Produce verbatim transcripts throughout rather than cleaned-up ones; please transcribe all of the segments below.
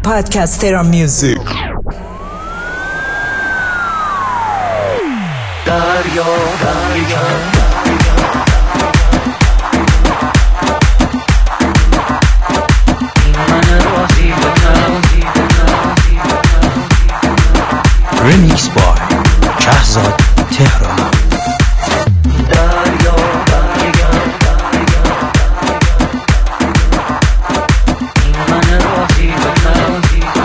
Podcastera Music. دریا دریا Remix by شهزاد تهرانی. دریا دریا این من راضی بکنم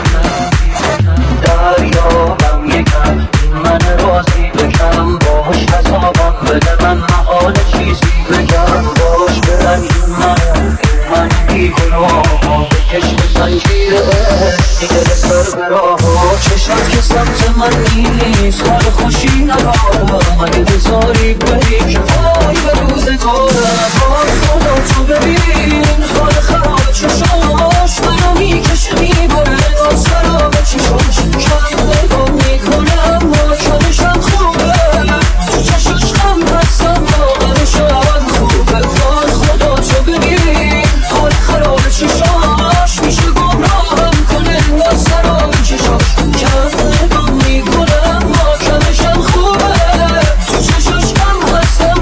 دریا هم یکم این من راضی بکنم باش حسابم بده من محال چیزی بگم باش برن این من این من بیگناه بکش به زنجیر دیگه سر به راه چشمت که سمت من نیست حال خوشی ندارم اگه بذاری بری که وای به روزگارم وای خدا تو ببین حال خراب چشاش منو میکشه میبره از خراب چشاش کم نگاه میکنم ماکنشم خوبه تو چشاش غم هستم واقعشم خوبه وای خدا تو ببین حال خراب چشاش میشه گمراهم کنه از خراب چشاش کم نگاه میکنم ماکنشم خوبه تو چشاش غم هستم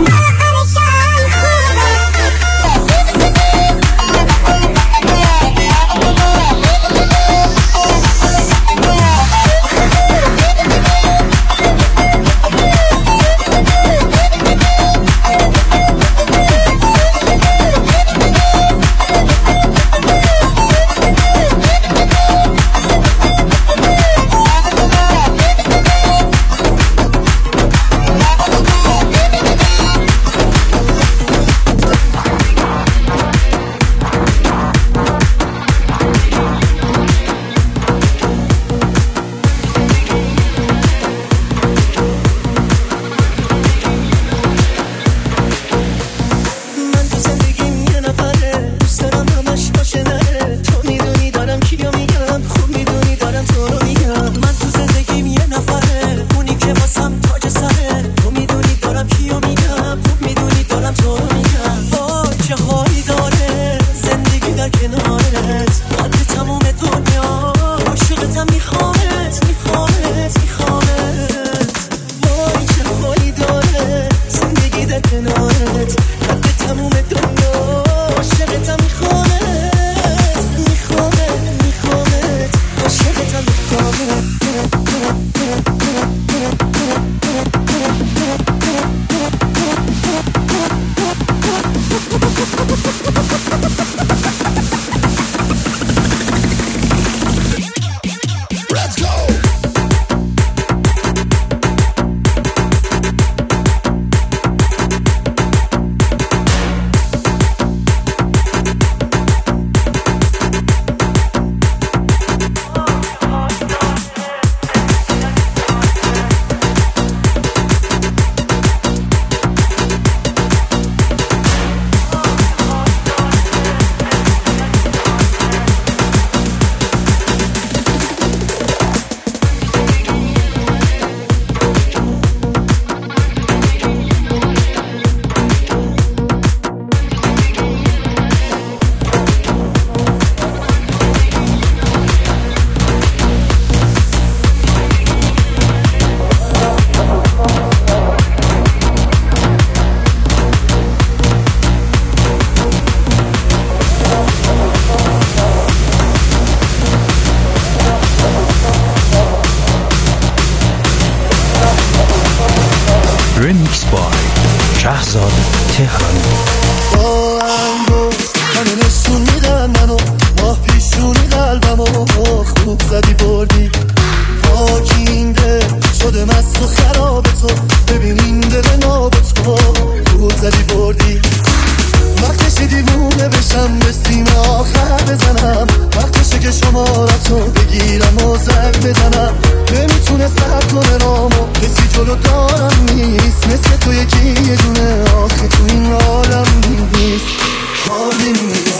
Remix by شهزاد تهرانی. با انگو همه نشون میدن منو ماه پیشونی قلبمو خوب زدی بردی پاکینده شده مست و خراب تو ببینین دل ناب تو خوب زدی بردی وقتشی دیوونه بشم به سینه آخر بزنم وقتشه که شمارتو بگیرم و زنگ بزنم نمیتونه سر کنه رامو کسی جلو دارم نیست مثل تو یکی یه دونه آخه تو این عالم نیست حالی نیست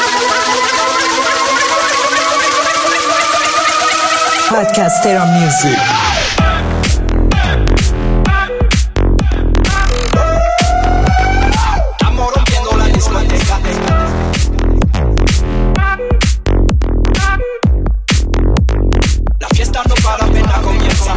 Podcastera Music. Estamos rompiendo la discoteca. La fiesta no para, apenas comienza.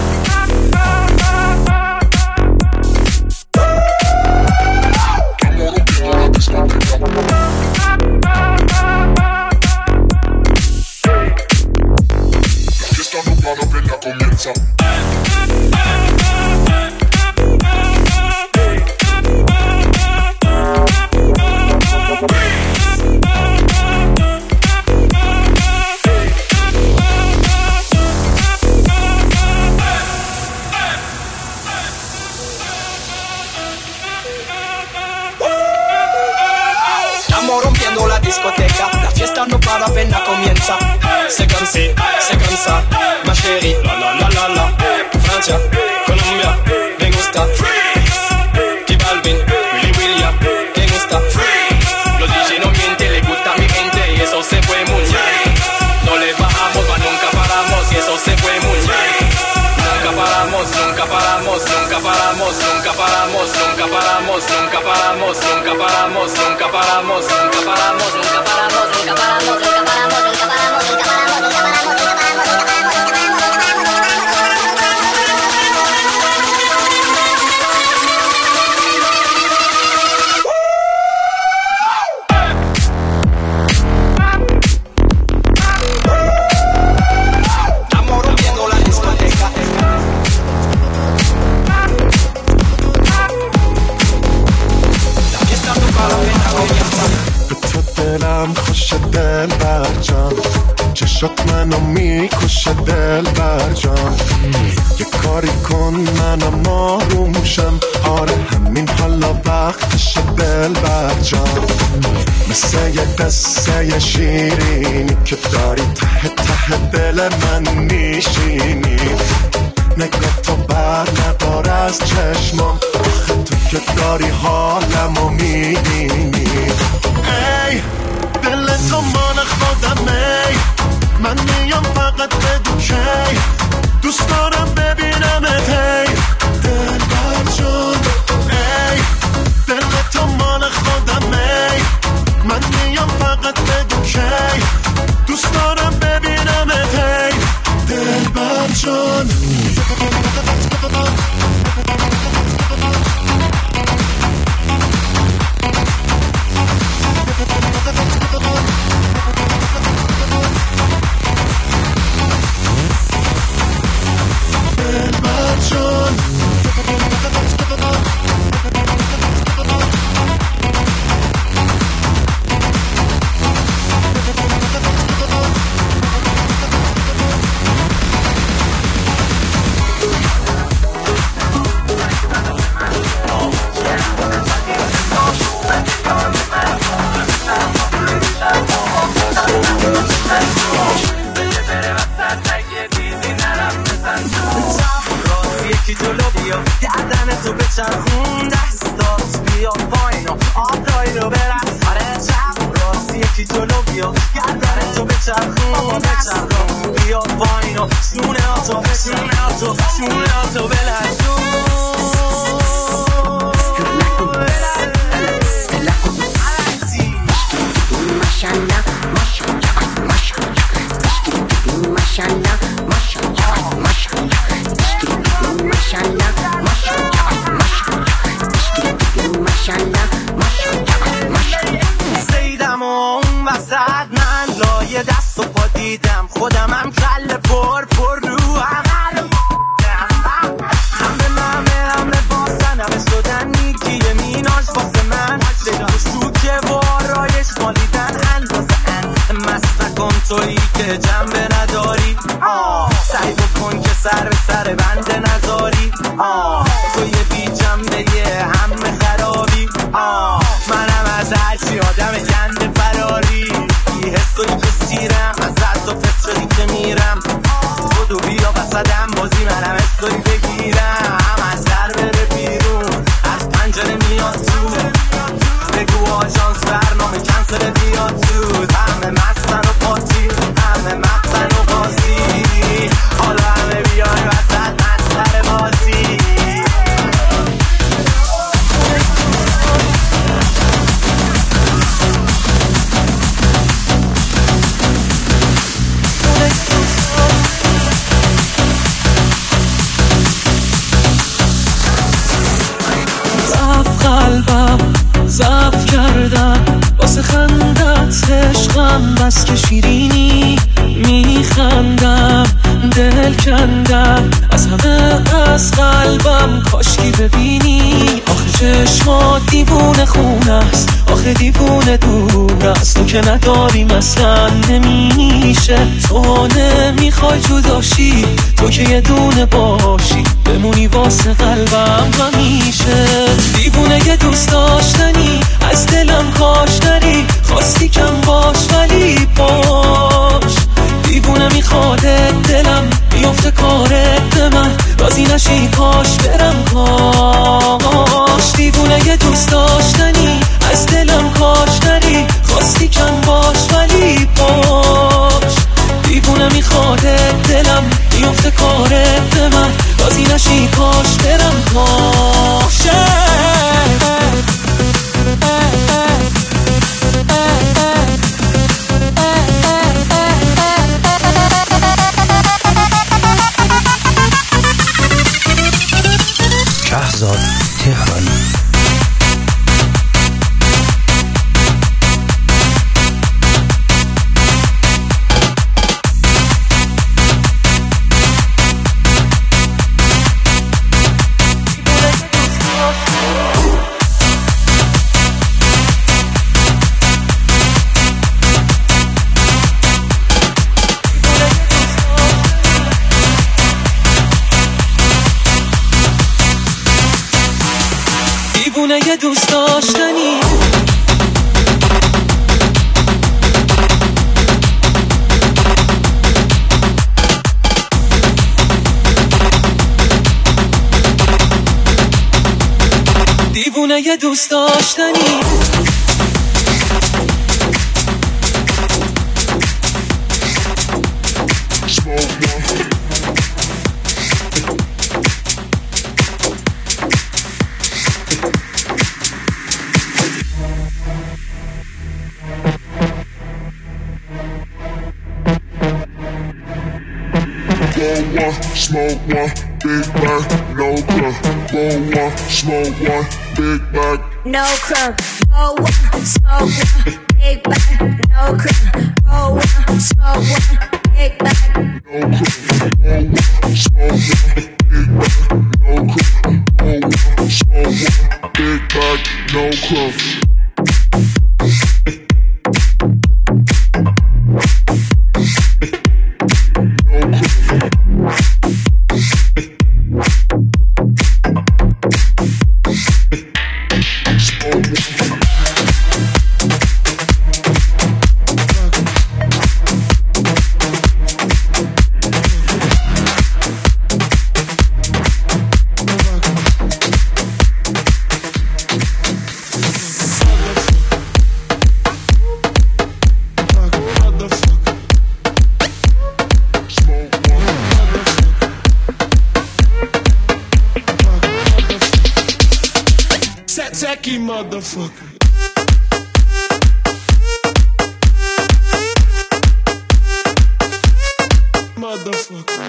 Estamos rompiendo la discoteca, la fiesta no para, apenas comienza. C'est comme si, c'est comme ça, ma chérie, la la la la la. Francia, Colombia, me gusta freeze. J Balvin, Willy William, me gusta freeze. Los D J no mienten, le gusta a mi gente y eso se fue muy bien. No le bajamos, mas nunca paramos y eso se fue muy bien. Nunca paramos, nunca paramos, nunca paramos, nunca paramos, nunca paramos, nunca paramos, nunca paramos, nunca paramos, nunca paramos, nunca paramos, nunca paramos, nunca paramos, nunca paramos, nunca paramos, nunca paramos, nunca paramos, nunca Estamos rompiendo la discoteca. La fiesta no para, apenas comienza. دلم خوش دل برجام چشات منو میکشه دل برجام یه کاری کن منم آرومشم آره همین حالا وقتش دل برجام مثل یه قصه شیرینی که داری ته ته دل من میشینی نگاه تو بر ندار از چشمام آخه تو که داری حالمو میبینی ای دل تو مال خودم ای من میام فقط بدون کی جان بس که شیرینی میخندم دل کندم از همه از قلبم کاشکی ببینی آخه چشمات دیوونه خونه است آخه دیوونه دور است تو که نداری مثلا نمیشه تو نمیخوای جداشی تو که یه دونه باشی بمونی واسه قلبم همیشه دیوونه یه دوست داشتنی از دلم کاش نری خواستی کم باش ولی باش دیوونه میخواده دلم بیفته کارت به من راضی نشی کاش برم کاش دیوونه یه دوست داشتنی از دلم کاش نری خواستی کم باش ولی باش دیوونه میخواده دلم بیفته کارت به من راضی نشی کاش برم کاش شهرزاد تهرانی دیوونه یه دوست داشتنی دیوونه یه دوست داشتنی Roll one, smoke one, big bag, no crumb. Roll one, smoke one, big bag, no crumb. Roll one, smoke one, big bag, no crumb. Roll one, smoke one, big bag, no crumb. Roll one, smoke one, big bag, no crumb. Roll one, smoke one, big bag, no crumb. Techie motherfucker. Motherfucker.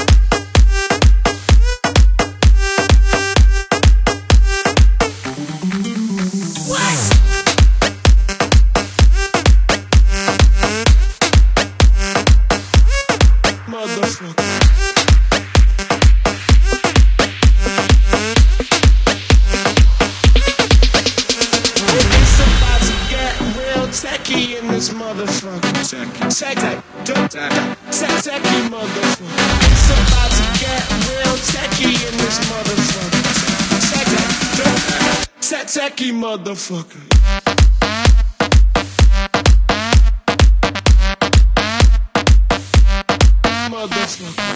Techie motherfucker. Motherfucker.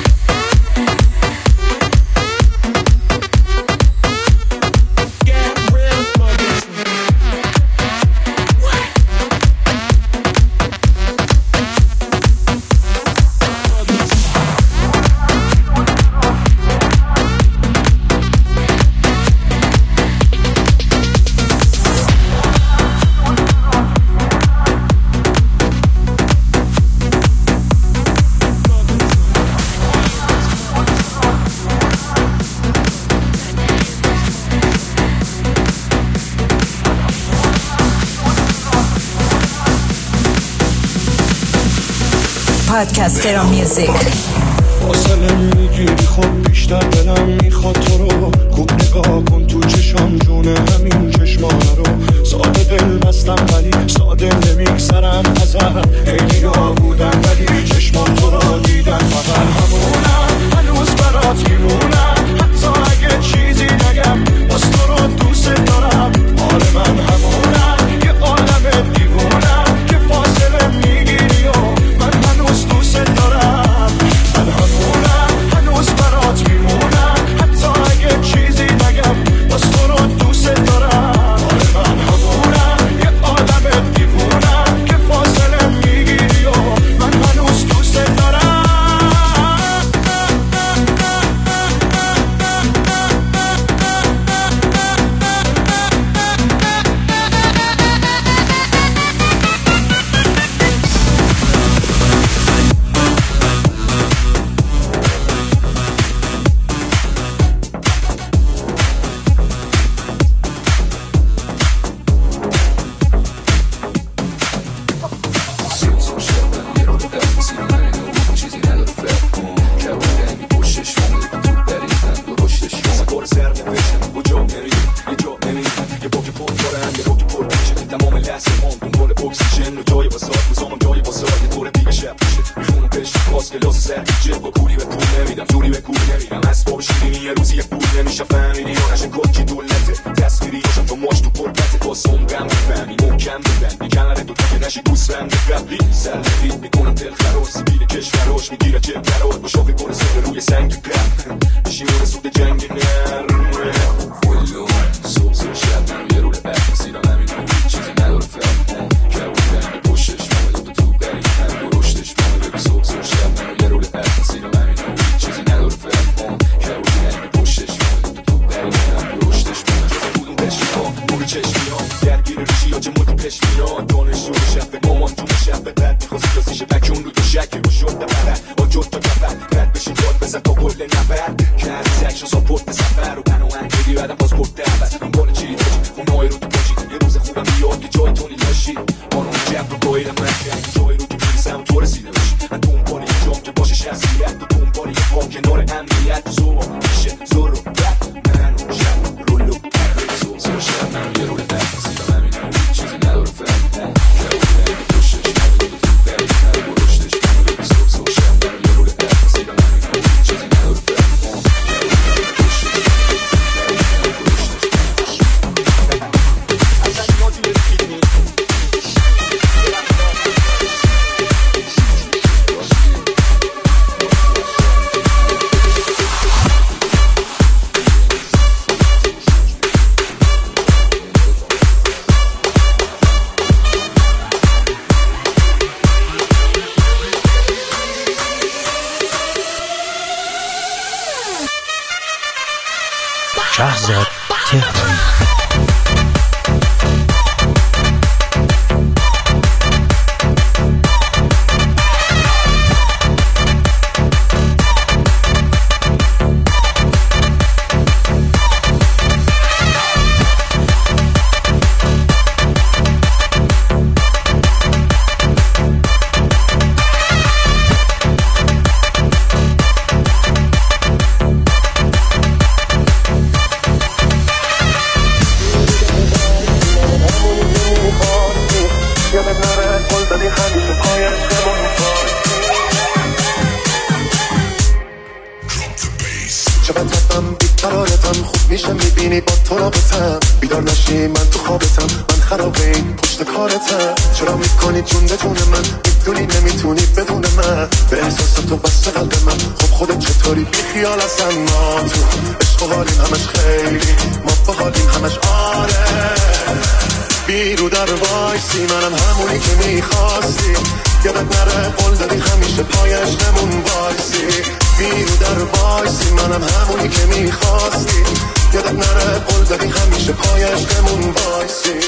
پادکستر میوزیک فاصله میگیری خب بیشتر دلم میخواد تو رو خوب نگاه کن تو چشام جون همین چشمانه رو ساده دل بستم ولی ساده نمیگذرم ازم خیلی ها بودم ولی چشمان تو رو دیدم فقط همونم هنوز برات میمونم حتی اگه چیزی نگم باز تو رو دوست دارم آره من همونم یه عالم دیوونم که فاصله میگیری و من هنوز دوست دارم من همونم هنوز برات میمونم حتی اگه چیزی نگم باز تو رو دوست دارم آره من همونم یه عالم دیوونم که فاصله میگیری و من هنوز دوست دارم شب مامان تو شب بعد میخواست کسیشه بکون رو تو شکل و شد دمره آجود تا کفت شهرزاد تهرانی. بیدار نشی من تو خوابتم، من خرابه این پشت کارتم. چرا میکنی جون به جون من، میدونی نمیتونی بدون من. به احساس تو بسته قلب من، خب خودت چطوری بی خیال اصلا. ما تو عشق و حالیم همش خیلی، ما با حالیم همش آره. بیرو در وایسی منم همونی که میخواستی. یادت نره قول دادی همیشه پایش نمون وایسی. بیرو در وایسی منم همونی که میخواستی. یادت نره قول دادی همیشه پایش نمون وایسی.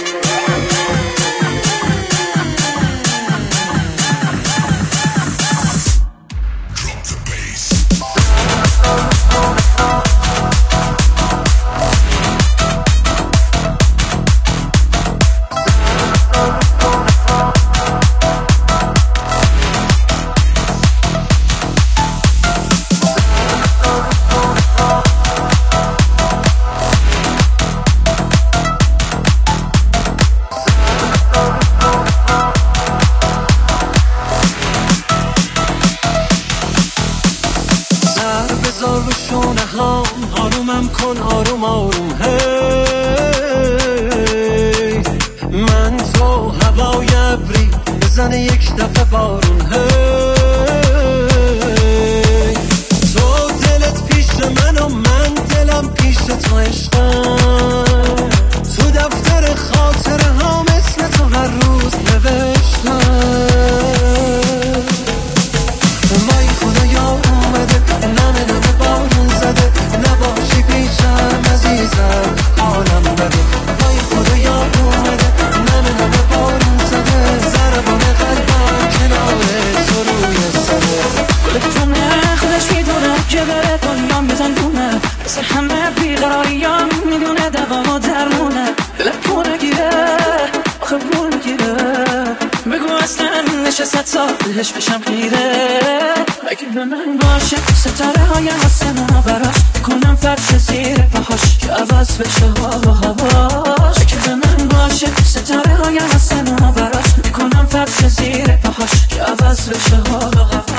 دلش بشم خیره اگه به من باشه ستاره های حسنا براش کنم فرش زیر پاهاش که عوض بشه حال و هواش. اگه به من باشه ستاره های حسنا براش کنم فرش زیر پاهاش که عوض بشه حال و هواش.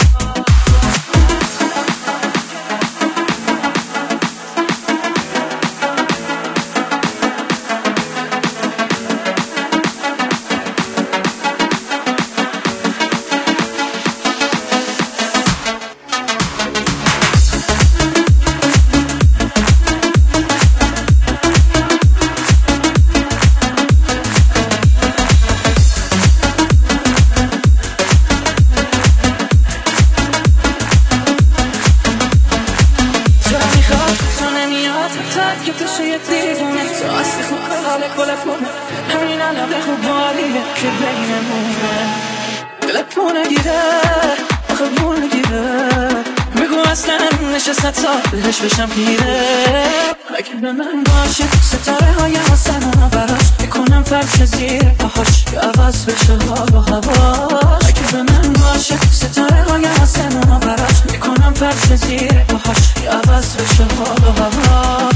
دلش بشم خیره اگه به من باشه ستاره های حسنا براش میکنم فرش زیر پاهاش که عوض بشه حال و هواش. اگه به من باشه ستاره های حسنا براش میکنم فرش زیر پاهاش که عوض بشه حال و هواش.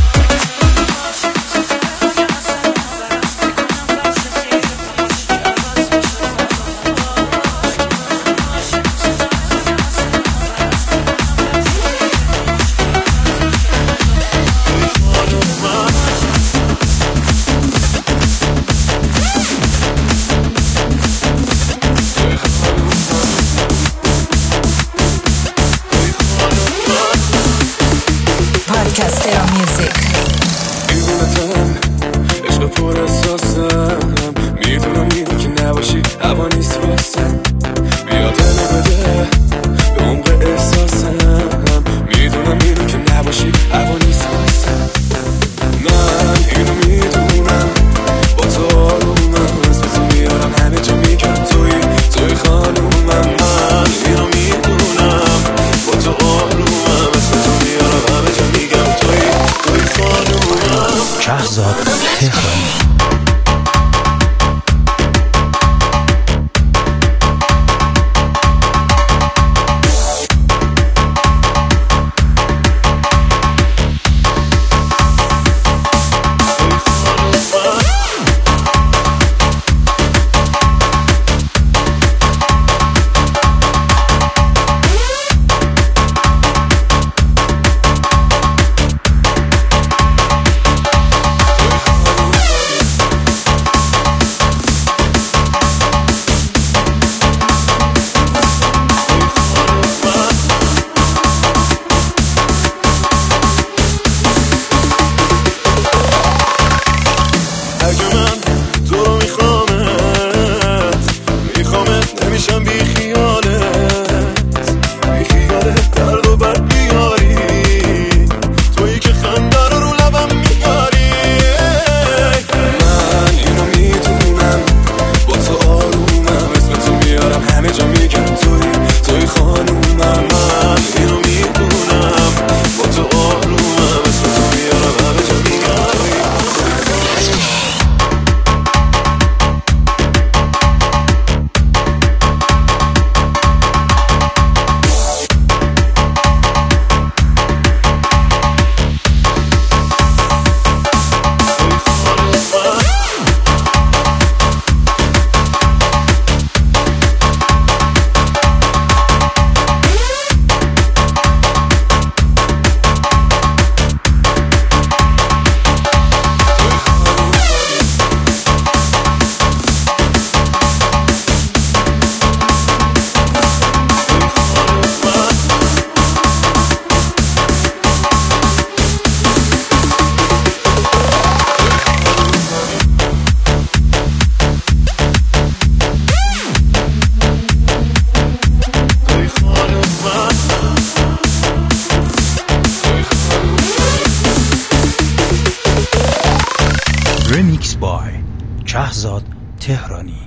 رمیکس بای شهزاد تهرانی.